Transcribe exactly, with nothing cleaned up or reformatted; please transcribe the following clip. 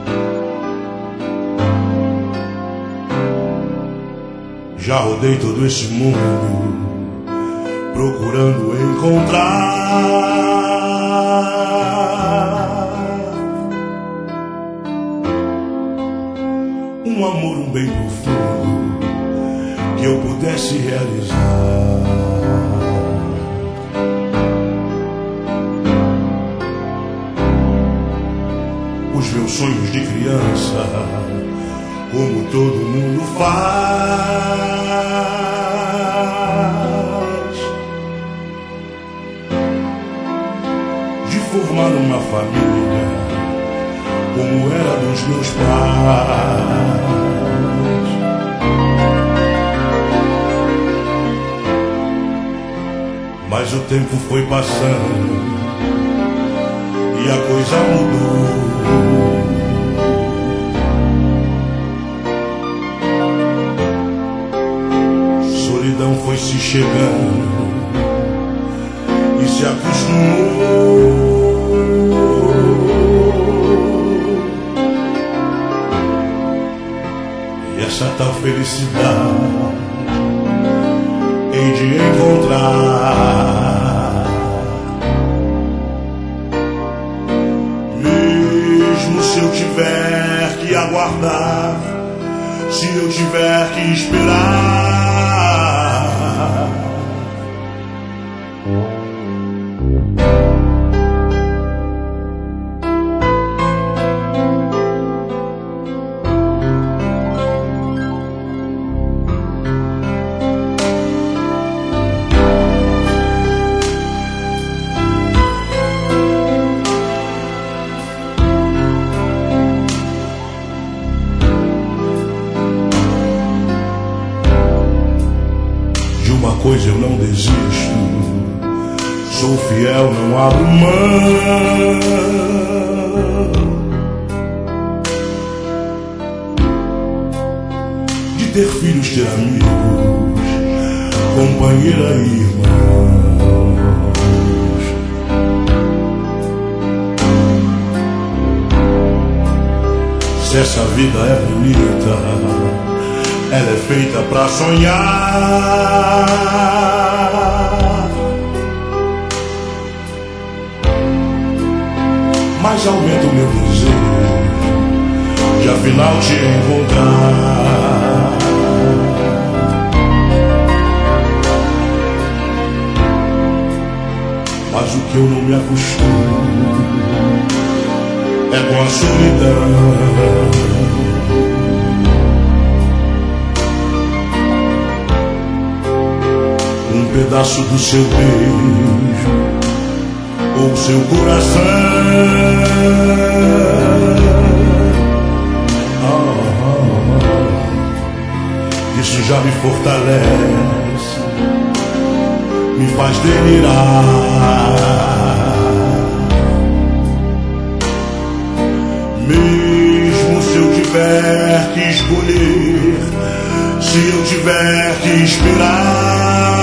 Já rodei todo esse mundo procurando encontrar um amor, um bem profundo que eu pudesse realizar. Os meus sonhos de criança, como todo mundo faz, de formar uma família como era dos meus pais. Mas o tempo foi passando e a coisa mudou. Solidão foi se chegando e se acostumou. E essa tal felicidade hei de encontrar, mesmo se eu tiver que aguardar, se eu tiver que esperar. Uma coisa eu não desisto, sou fiel, não abro mão. De ter filhos, ter amigos, companheira e irmãos. Se essa vida é bonita, ela é feita pra sonhar. Mas aumenta o meu desejo de afinal te encontrar. Mas o que eu não me acostumo é com a solidão. Um pedaço do seu beijo ou seu coração, oh, isso já me fortalece, me faz delirar. Mesmo se eu tiver que escolher, se eu tiver que esperar,